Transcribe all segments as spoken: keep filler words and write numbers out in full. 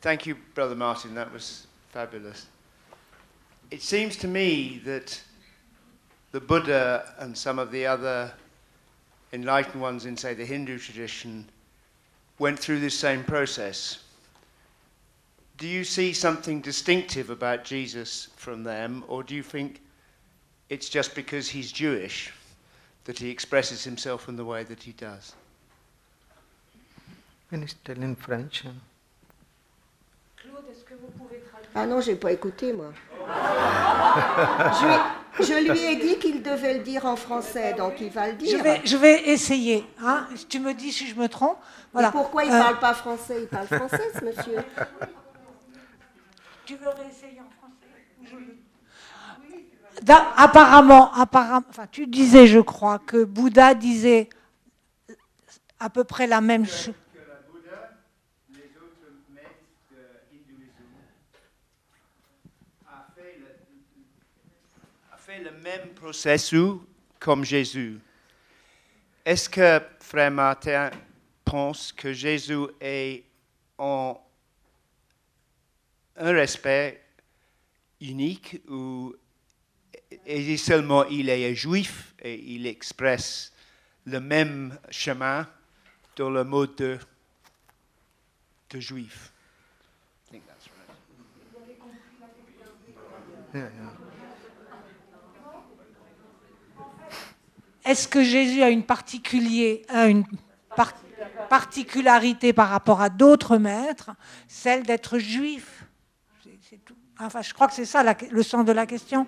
Thank you, Brother Martin. That was fabulous. It seems to me that the Buddha and some of the other enlightened ones in, say, the Hindu tradition went through this same process. Do you see something distinctive about Jesus from them, or do you think it's just because he's Jewish that he expresses himself in the way that he does? Can you tell in French? Claude, est-ce que vous pouvez traduire? Ah non, j'ai pas écouté, moi. je, lui, je lui ai dit qu'il devait le dire en français, donc il va le dire. Je vais, je vais essayer. Hein. Tu me dis si je me trompe. Voilà. Et pourquoi il ne Euh, parle pas français? Il parle français, ce monsieur. Tu veux réessayer en français? Je... Da, apparemment, apparemment, enfin, tu disais, je crois, que Bouddha disait à peu près la même chose. Que la Bouddha, les autres maîtres de l'hindouisme, a fait le, a fait le même processus comme Jésus. Est-ce que Frère Martin pense que Jésus est en un respect unique ou et seulement il est juif et il expresse le même chemin dans le mode de, de juif? I think that's right. Yeah, yeah. Est-ce que Jésus a une, particulier, a une par- particularité par rapport à d'autres maîtres, celle d'être juif? C'est, c'est tout. Enfin, je crois que c'est ça la, le sens de la question.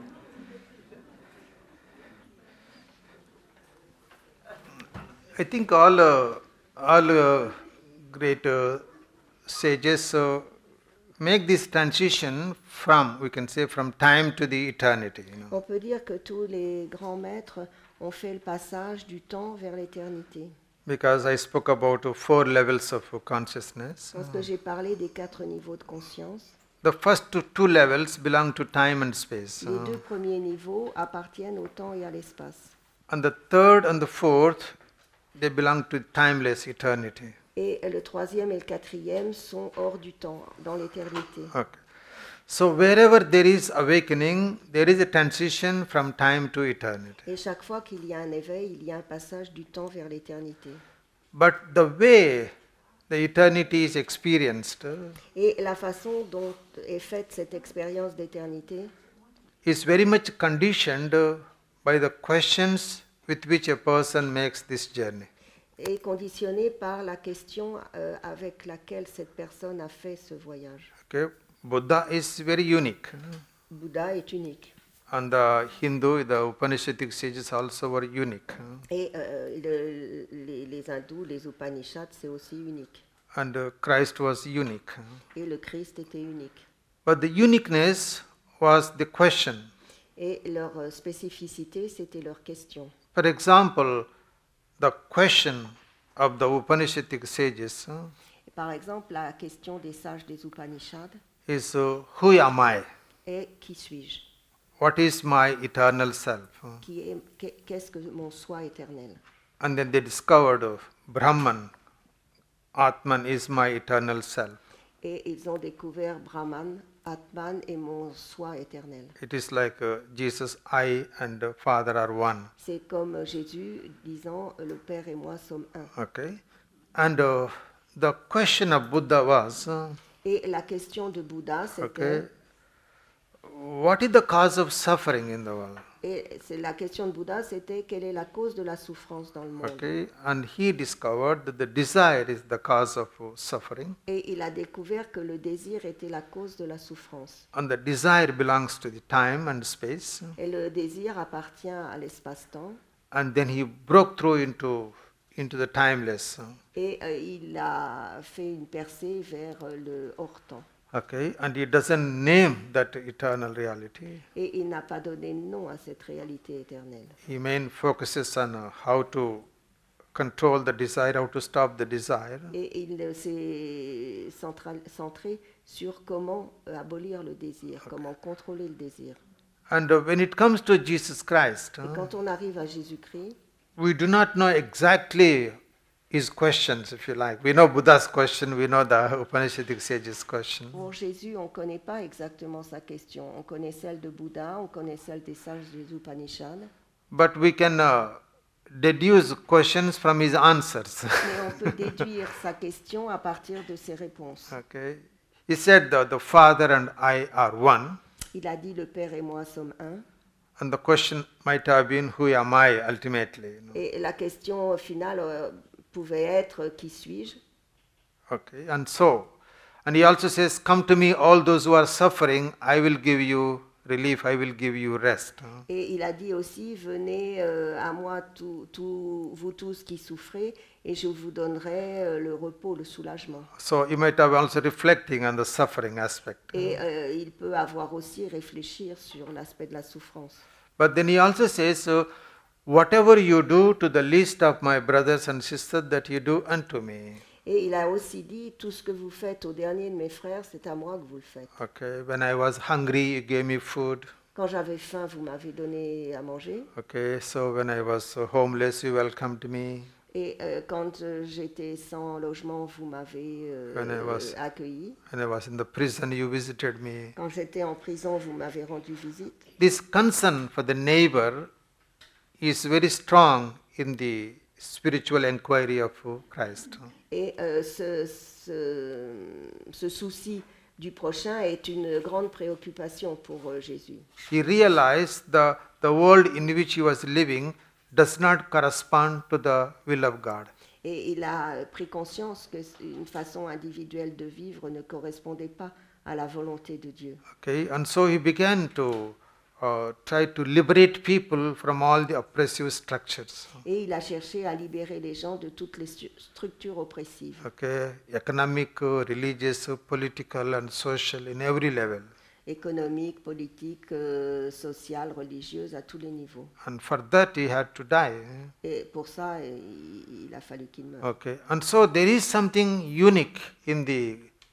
I think all uh, all uh, great uh, sages uh, make this transition from, we can say, from time to the eternity. You know. On peut dire que tous les grands maîtres ont fait le passage du temps vers l'éternité. Because I spoke about uh, four levels of uh, consciousness. Parce que j'ai parlé des quatre niveaux de conscience. The first two, two levels belong to time and space. Les uh, deux premiers niveaux appartiennent au temps et à l'espace. and the third and the fourth, they belong to timeless eternity. Et le troisième et le quatrième sont hors du temps, dans l'éternité. Okay. So wherever there is awakening, there is a transition from time to eternity. Et chaque fois qu'il y a un éveil, il y a un passage du temps vers l'éternité. But the way the eternity is experienced uh, Et la façon dont est faite cette expérience d'éternité is very much conditioned uh, by the questions with which a person makes this journey. est conditionnée par la question euh, avec laquelle cette personne a fait ce voyage. Okay? Buddha is very unique. Bouddha est unique. And the Hindu, the Upanishadic sages also were unique. Et euh, le- les, les hindous, les Upanishads, c'est aussi unique. And uh, Christ was unique. Et le Christ était unique. But the uniqueness was the question. Et leur euh, spécificité, c'était leur question. For example, the question of the Upanishadic sages uh, Et par exemple, la question des sages des Upanishads is uh, who am I? est qui suis-je? What is my eternal self? Qui est, qu'est- qu'est-ce que mon soi éternel? And then they discovered uh, Brahman, Atman is my eternal self. Et ils ont découvert Brahman, Atman et mon soi éternel. It is like uh, Jesus, I and the Father are one. C'est comme Jésus disant le Père et moi sommes un. Okay, and uh, the question of Buddha was, uh, Et la question de Bouddha, c'était okay, what is the cause of suffering in the world? et c'est la question de Bouddha, c'était quelle est la cause de la souffrance dans le monde. Okay, and he discovered that the desire is the cause of uh, suffering, Et il a découvert que le désir était la cause de la souffrance. and the desire belongs to the time and space. Et le désir appartient à l'espace-temps. And then he broke through into into the timeless. Et euh, il a fait une percée vers euh, le hors-temps. Okay, and he doesn't name that eternal reality. Et il n'a pas donné de nom à cette réalité éternelle. He main focuses on uh, how to control the desire, how to stop the desire. Et il euh, s'est central- centré sur comment euh, abolir le désir, comment contrôler le désir. And uh, when it comes to Jesus Christ, Et uh, quand on arrive à Jésus-Christ, we do not know exactly his questions, if you like. We know Buddha's question, we know the Upanishadic sages' question. Pour Jésus, on ne connaît pas exactement sa question. On connaît celle de Bouddha, on connaît celle des sages des Upanishads. But we can uh, deduce questions from his answers. Mais on peut déduire sa question à partir de ses réponses. Okay. He said the, the Father and I are one. Il a dit, le Père et moi sommes un. And the question might have been, who am I ultimately? You know? Et la question finale euh, pouvait être, qui suis-je? Okay. And so, and he also says, come to me all those who are suffering, I will give you relief, I will give you rest. Et il a dit aussi, venez euh, à moi tout, tout, vous tous qui souffrez, et je vous donnerai euh, le repos, le soulagement. So you might have also reflecting on the suffering aspect. Et euh, il peut avoir aussi réfléchir sur l'aspect de la souffrance. But then he also says, so, whatever you do to the least of my brothers and sisters, that you do unto me. Et il a aussi dit, tout ce que vous faites au dernier de mes frères, c'est à moi que vous le faites. Okay. When I was hungry, you gave me food. Quand j'avais faim, vous m'avez donné à manger. Okay. So when I was uh, homeless, you welcomed me. Et euh, quand euh, j'étais sans logement, vous m'avez euh, When I was- euh, accueilli. When I was in the prison, you visited me. Quand j'étais en prison, vous m'avez rendu visite. This concern for the neighbor is very strong in the spiritual inquiry of uh, Christ. Et euh, ce, ce, ce souci du prochain est une grande préoccupation pour euh, Jésus. He realized the, the world in which he was living does not correspond to the will of God. Et il a pris conscience que une façon individuelle de vivre ne correspondait pas à la volonté de Dieu. Okay, and so he began to uh, try to liberate people from all the oppressive structures. Et il a cherché à libérer les gens de toutes les stu- structures oppressives, Okay, economic, uh, religious, uh, political, and social in every level. économiques, politiques, euh, sociales, religieuses, à tous les niveaux. And for that he had to die. Et pour ça, il, il a fallu qu'il meure. Okay, and so there is something unique in the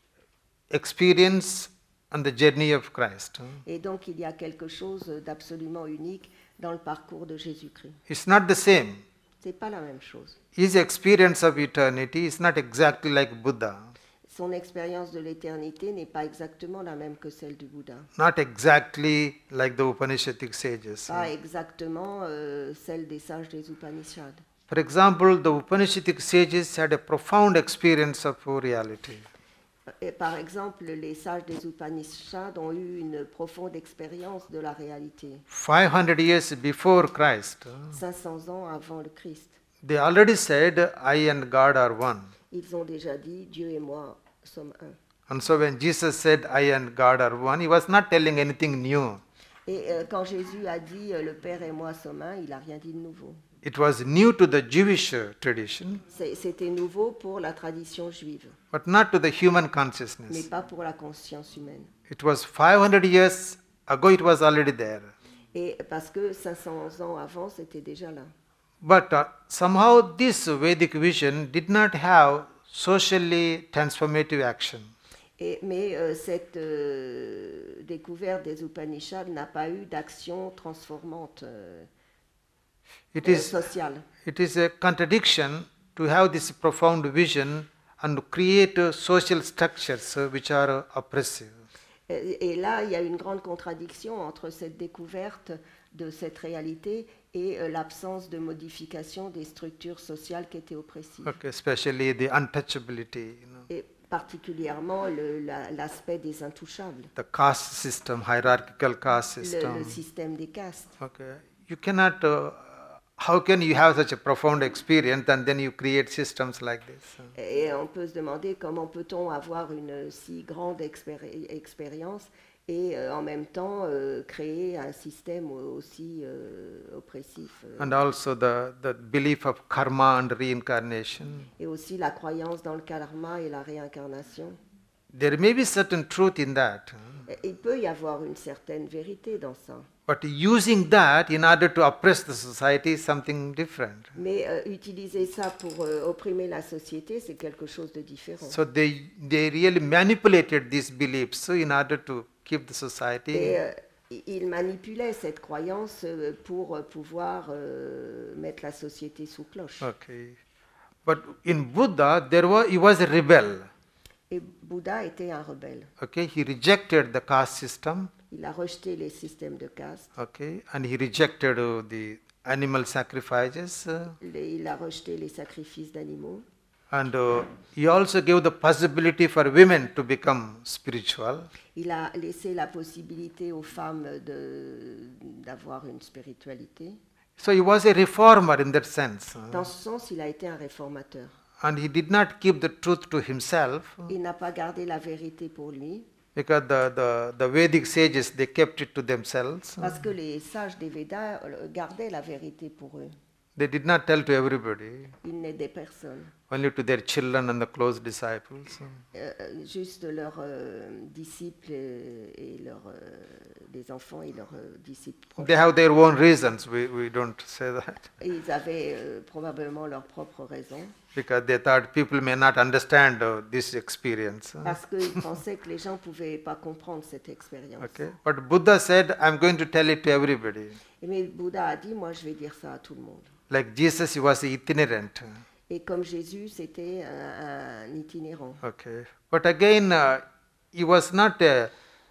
experience and the journey of Christ. Et donc il y a quelque chose d'absolument unique dans le parcours de Jésus-Christ. It's not the same. C'est pas la même chose. His experience of eternity is not exactly like Buddha, Son expérience de l'éternité n'est pas exactement la même que celle du Bouddha. not exactly like the Upanishadic sages. Pas exactement euh, celle des sages des Upanishads. For example, the Upanishadic sages had a profound experience of reality. Et par exemple, les sages des Upanishads ont eu une profonde expérience de la réalité. five hundred years before Christ, cinq cents ans avant le Christ. they already said, I and God are one. Ils ont déjà dit, Dieu et moi sommes un. And so when Jesus said, I and God are one, he was not telling anything new. Et euh, quand Jésus a dit, euh, le Père et moi sommes un, il n'a rien dit de nouveau. It was new to the Jewish uh, tradition, C'est- C'était nouveau pour la tradition juive, but not to the human mais consciousness. pas pour la conscience humaine. It was five hundred years ago, it was already there. Et parce que cinq cents ans avant, c'était déjà là. But uh, somehow this Vedic vision did not have socially transformative action. Et, mais euh, cette euh, découverte des Upanishads n'a pas eu d'action transformante euh, It euh, is, sociale. it is a contradiction to have this profound vision and to create uh, social structures uh, which are uh, oppressive. Et, et là, il y a une grande contradiction entre cette découverte de cette réalité et euh, l'absence de modification des structures sociales qui étaient oppressives. Okay, especially the untouchability, you know, Et particulièrement le- la- l'aspect des intouchables, the caste system, hierarchical caste le, system. le système des castes. Okay, you cannot. Uh, how can you have such a profound experience and then you create systems like this? Et on peut se demander comment peut-on avoir une si grande expéri- expérience et euh, en même temps euh, créer un système aussi euh, oppressif. euh, And also the, the belief of karma and reincarnation. et aussi la croyance dans le karma et la réincarnation. There may be certain truth in that, Et il peut y avoir une certaine vérité dans ça. but using that in order to oppress the society is something different. Mais euh, utiliser ça pour euh, opprimer la société, c'est quelque chose de différent. So they, they really manipulated these beliefs in order to keep the society. Et euh, il manipulait cette croyance euh, pour euh, pouvoir euh, mettre la société sous cloche. Okay. But in Buddha, there was, he was a rebel. Et Bouddha était un rebelle. Okay, he rejected the caste system. Il a rejeté les systèmes de caste. Okay, and he rejected uh, the animal sacrifices. Uh, Les- il a rejeté les sacrifices d'animaux. and uh, he also gave the possibility for women to become spiritual. Il a laissé la possibilité aux femmes de- d'avoir une spiritualité. So he was a reformer in that sense. uh, Dans ce sens, il a été un réformateur. and he did not keep the truth to himself, Il n'a pas gardé la vérité pour lui, because the, the, the Vedic sages, they kept it to themselves. parce que les sages des Védas euh, gardaient la vérité pour eux. They did not tell to everybody, Ils n'aidaient personne, only to their children and the close disciples. Euh, euh, juste leurs euh, disciples euh, et leurs euh, les enfants et leurs euh, disciples proches. They have their own reasons, we, we don't say that, Et ils avaient euh, probablement leurs propres raisons, because they thought people may not understand uh, this experience. parce qu'ils pensaient que les gens ne pouvaient pas comprendre cette expérience. Okay, but Buddha said, I'm going to tell it to everybody. Et mais Bouddha a dit, moi je vais dire ça à tout le monde. Like Jesus, he was itinerant. Et comme Jésus, c'était un, un itinérant. Okay, but again, uh, he was not uh,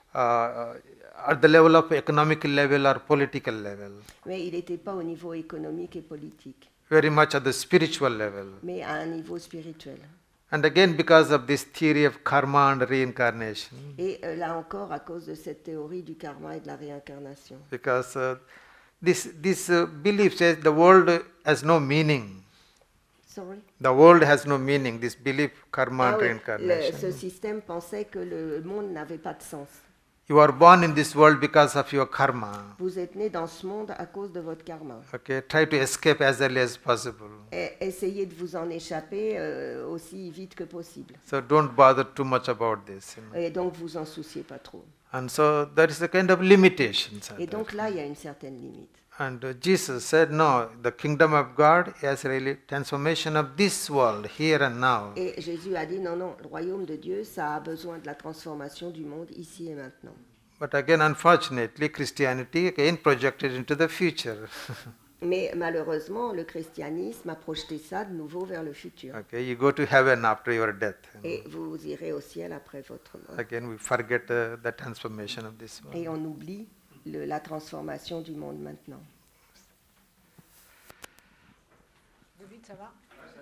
uh, at the level of economic level or political level, Mais il n'était pas au niveau économique et politique, very much at the spiritual level. mais à un niveau spirituel. And again, because of this theory of karma and reincarnation, Et euh, là encore, à cause de cette théorie du karma et de la réincarnation. because uh, this this uh, belief says the world has no meaning. Sorry. The world has no meaning. This belief, karma Ah and oui, le- reincarnation. ce système pensait que le monde n'avait pas de sens. You are born in this world because of your karma. Vous êtes né dans ce monde à cause de votre karma. Okay, try to escape as early as possible. Et essayez de vous en échapper euh, aussi vite que possible. So don't bother too much about this. You know. Et donc vous en souciez pas trop. And so there is a kind of limitations. at Et that. donc là, il y a une certaine limite. And uh, Jesus said, no, the kingdom of God is really transformation of this world, here and now. Et Jésus a dit non, non, le royaume de Dieu, ça a besoin de la transformation du monde ici et maintenant. But again, unfortunately, Christianity again projected into the future. Mais malheureusement, le christianisme a projeté ça de nouveau vers le futur. Okay, you go to heaven after your death. you know. Et vous irez au ciel après votre mort. Again, we forget uh, the transformation of this world. Et on oublie le- la transformation du monde maintenant. David, ça va?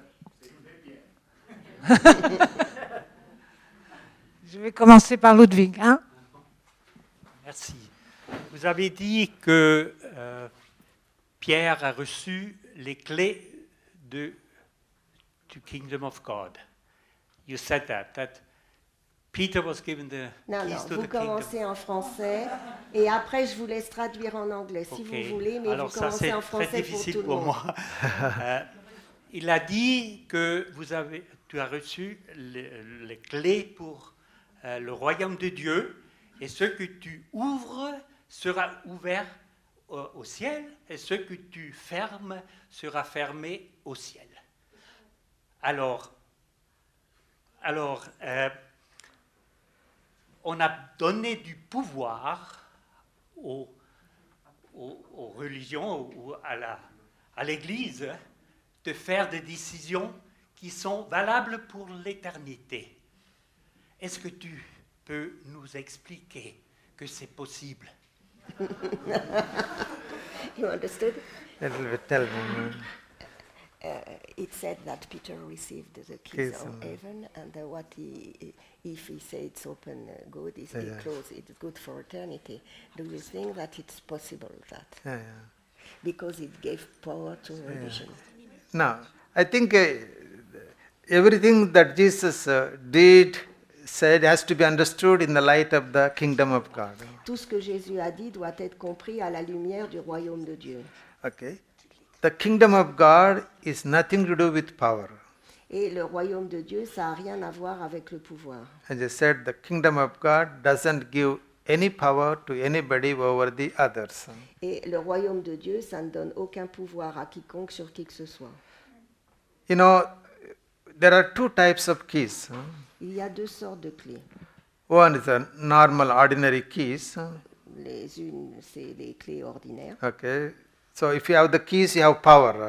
Je vais commencer par Ludwig. Hein? Merci. Vous avez dit que euh, Pierre a reçu les clés de, du Kingdom of God. You said that, that Peter was given the Non, non, keys to vous the kingdom. commencez en français et après je vous laisse traduire en anglais si Ok. vous voulez, mais Alors vous ça c'est commencez en très français pour difficile tout le pour, monde. moi. Euh, il a dit que vous avez, tu as reçu les, les clés pour euh, le royaume de Dieu, et ce que tu ouvres sera ouvert au, au ciel, et ce que tu fermes sera fermé au ciel. Alors, alors euh, on a donné du pouvoir aux, aux, aux religions ou à la, à l'Église de faire des décisions qui sont valables pour l'éternité. Est-ce que tu peux nous expliquer que c'est possible? You understood? A little bit, tell me. Uh, it said that Peter received the keys Keys, of um, heaven, and uh, what he, if he says it's open, uh, good, if Yeah, he yeah. close, it's good for eternity. Do you think that it's possible that Yeah, yeah. because it gave power to religion? Now, I think uh, everything that Jesus uh, did, said, has to be understood in the light of the kingdom of God. Tout ce que Jésus a dit doit être compris à la lumière du royaume de Dieu. Okay? The kingdom of God is nothing to do with power. Et le royaume de Dieu, ça n'a rien à voir avec le pouvoir. As I said, the kingdom of God doesn't give any power to anybody over the others. Et le royaume de Dieu, ça ne donne aucun pouvoir à quiconque sur qui que ce soit. You know, there are two types of keys. huh? Il y a deux sortes de clés. One is a normal, ordinary keys. huh? Les unes, c'est les clés ordinaires. Okay. So if you have the keys, you have power. huh?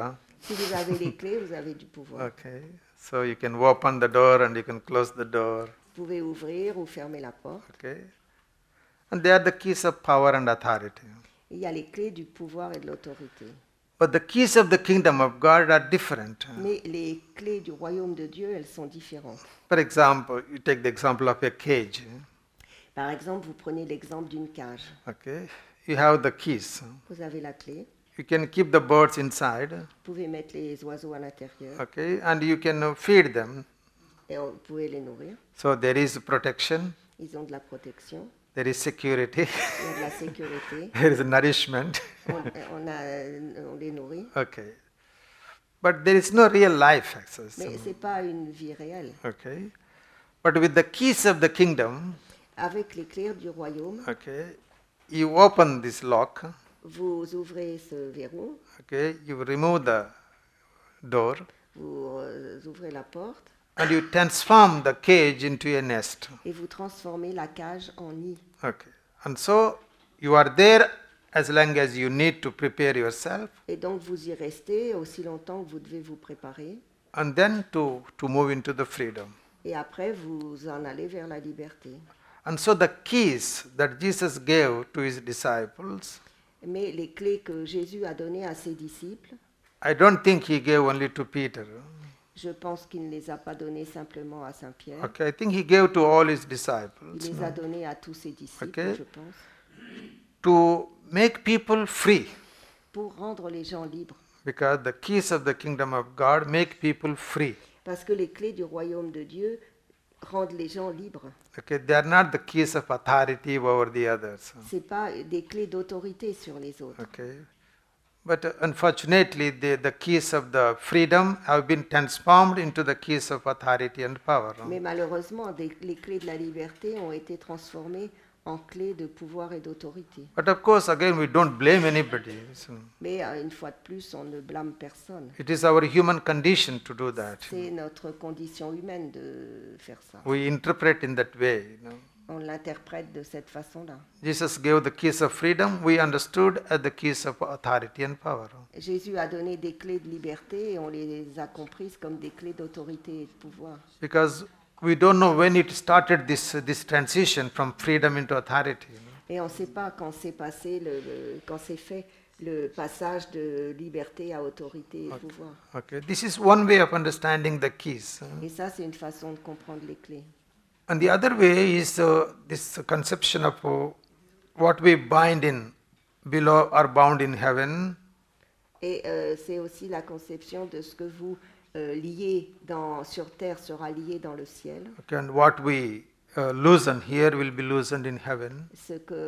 Si vous avez les clés, vous avez du pouvoir. Okay, so you can open the door and you can close the door. Vous pouvez ouvrir ou fermer la porte. Okay, and they are the keys of power and authority. Il y a les clés du pouvoir et de l'autorité. But the keys of the kingdom of God are different. Mais les clés du royaume de Dieu, elles sont différentes. For example, you take the example of a cage. Par exemple, vous prenez l'exemple d'une cage. Okay, you have the keys. Vous avez la clé. You can keep the birds inside. Vous pouvez mettre les oiseaux à l'intérieur. Okay, and you can feed them. Et vous pouvez les nourrir. So there is protection, Ils ont de la protection. there is security, Il y a de la sécurité. there is nourishment. On, on, a, on les nourrit. Okay, but there is no real life access. Mais ce n'est pas une vie réelle. Okay, but with the keys of the kingdom, Avec les clés du royaume, okay, you open this lock. vous ouvrez ce verrou, Okay, you remove the door vous euh, ouvrez la porte and you transform the cage into a nest. et vous transformez la cage en nid. Okay, and so you are there as long as you need to prepare yourself, Et donc vous y restez aussi longtemps que vous devez vous préparer. and then to, to move into the freedom. Et après, vous en allez vers la liberté. And so the keys that Jesus gave to his disciples, Mais les clés que Jésus a données à ses disciples, I don't think he gave only to Peter. je pense qu'il ne les a pas données simplement à Saint-Pierre. Okay, I think he gave to all his Il disciples les a données à tous ses disciples, Okay. je pense, to make people free, pour rendre les gens libres. because the keys of the kingdom of God make people free. Parce que les clés du royaume de Dieu rendent les gens libres. Okay, they are not the keys of authority over the others. Ce n'est pas des clés d'autorité sur les autres. Okay, but uh, unfortunately, the, the keys of the freedom have been transformed into the keys of authority and power. Mais malheureusement, des- les clés de la liberté ont été transformées en clés de pouvoir et d'autorité. But of course, again, we don't blame anybody. So Mais euh, une fois de plus, on ne blâme personne. it is our human condition to do that. C'est notre condition humaine de faire ça. We interpret in that way. You know. On l'interprète de cette façon-là. Jesus gave the keys of freedom. We understood as the keys of authority and power. Jésus a donné des clés de liberté et on les a comprises comme des clés d'autorité et de pouvoir. Because we don't know when it started this this transition from freedom into authority. you know. Et on ne sait pas quand s'est passé, le, le- quand s'est fait le passage de liberté à autorité et pouvoir. Okay, this is one way of understanding the keys. uh. Et ça, c'est une façon de comprendre les clés. And the other way is uh, this conception of uh, what we bind in below are bound in heaven. Et euh, c'est aussi la conception de ce que vous euh, liez dans, sur terre sera lié dans le ciel. Okay, and what we uh, loosen here will be loosened in heaven. Ce que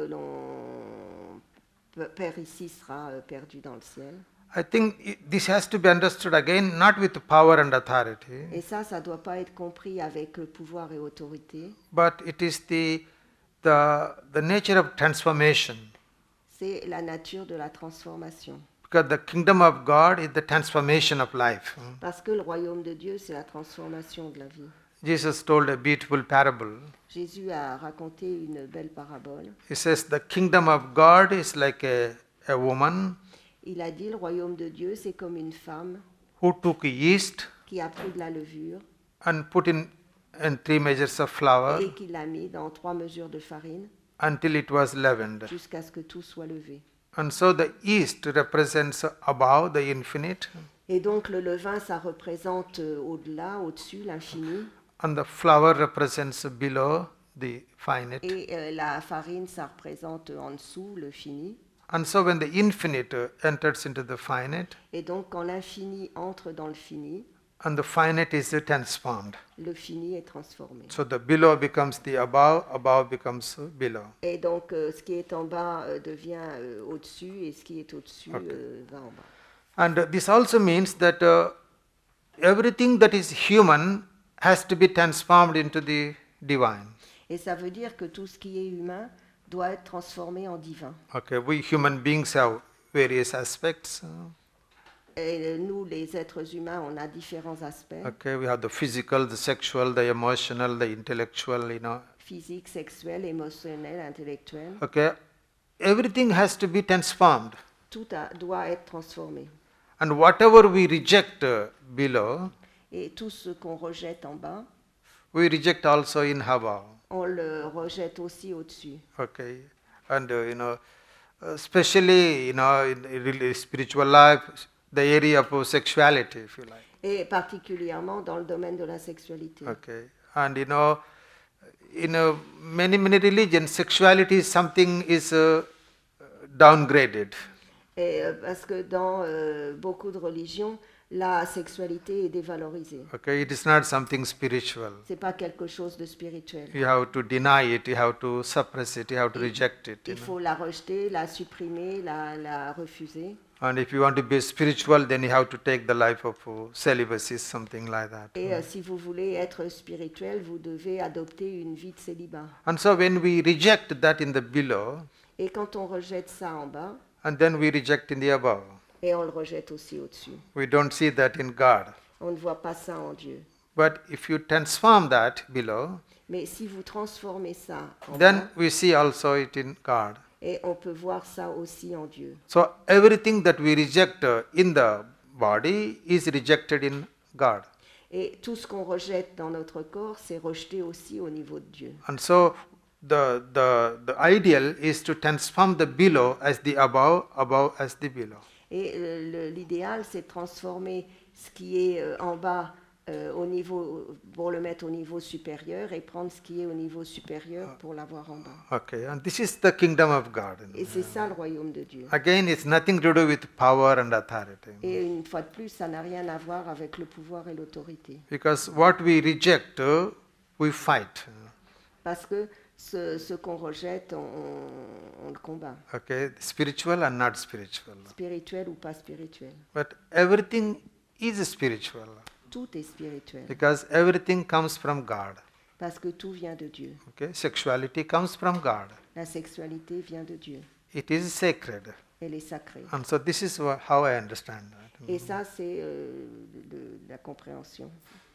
l'on pe- perd ici sera euh, perdu dans le ciel. I think i- this has to be understood again, not with power and authority, Et ça, ça ne doit pas être compris avec euh, pouvoir et autorité. but it is the, the, the nature of transformation. C'est la nature de la transformation. Because the kingdom of God is the transformation of life. Parce que le royaume de Dieu, c'est la transformation de la vie. Jesus told a beautiful parable. Jésus a raconté une belle parabole. He says, the kingdom of God is like a, a woman Il a dit, le royaume de Dieu, c'est comme une femme who took yeast qui a pris de la levure and put in, in three measures of flour et qui l'a mis dans trois mesures de farine until it was leavened. jusqu'à ce que tout soit levé. And so the yeast represents above the infinite, Et donc le levain, ça représente euh, au-delà, au-dessus, l'infini. and the flour represents below the finite. Et euh, la farine, ça représente euh, en dessous le fini. And so when the infinite uh, enters into the finite, Et donc quand l'infini entre dans le fini, and the finite is uh, transformed. le fini est transformé. So the below becomes the above, above becomes uh, below. Et donc euh, ce qui est en bas euh, devient euh, au-dessus et ce qui est au-dessus Ok. euh, va en bas. And uh, this also means that uh, everything that is human has to be transformed into the divine. Et ça veut dire que tout ce qui est humain doit être transformé en divin. Okay, we human beings have various aspects. uh, Et euh, nous, les êtres humains, on a différents aspects, Okay, we have the physical, the sexual, the emotional, the intellectual, you know. physiques, sexuels, émotionnels, intellectuels. Okay, everything has to be transformed. Tout a- doit être transformé. And whatever we reject uh, below, Et tout ce qu'on rejette en bas, we reject also in above. on le rejette aussi au-dessus. Okay, and uh, you know, especially you know in, in really spiritual life, the area of sexuality, if you like. Et particulièrement dans le domaine de la sexualité. Okay, and you know, in uh, many many religions, sexuality is something is uh, downgraded. Et euh, parce que dans euh, beaucoup de religions, la sexualité est dévalorisée. Okay, it is not something spiritual. C'est pas quelque chose de spirituel. You have to deny it, you have to suppress it, you have to reject it. You Il know. faut la rejeter, la supprimer, la, la refuser. And if you want to be spiritual, then you have to take the life of uh, celibacy, something like that. Et euh, si vous voulez être spirituel, vous devez adopter une vie de célibat. And so when we reject that in the below, Et quand on rejette ça en bas, and then we reject in the above, et on le rejette aussi au-dessus, we don't see that in God. on ne voit pas ça en Dieu. But if you transform that below, Mais si vous transformez ça en then bas, we see also it in God. et on peut voir ça aussi en Dieu. So everything that we reject uh, in the body is rejected in God. Et tout ce qu'on rejette dans notre corps, c'est rejeté aussi au niveau de Dieu. And so the, the, the ideal is to transform the below as the above, above as the below. Et euh, le- l'idéal, c'est de transformer ce qui est euh, en bas euh, au niveau, pour le mettre au niveau supérieur, et prendre ce qui est au niveau supérieur pour l'avoir en bas. Okay, and this is the kingdom of God. Et c'est ça le royaume de Dieu. Again, it's nothing to do with power and authority. Et une fois de plus, ça n'a rien à voir avec le pouvoir et l'autorité. Because what we reject, uh, we fight. Parce que ce, ce qu'on rejette, on, on- on le combat. Okay, spiritual and not spiritual. Spirituel ou pas spirituel. But everything is spiritual Tout est spirituel. because everything comes from God. Parce que tout vient de Dieu. Okay, sexuality comes from God. La sexualité vient de Dieu. It is sacred. Elle est sacrée. And so this is wha- how I understand that. Et ça, c'est euh, de- de la compréhension.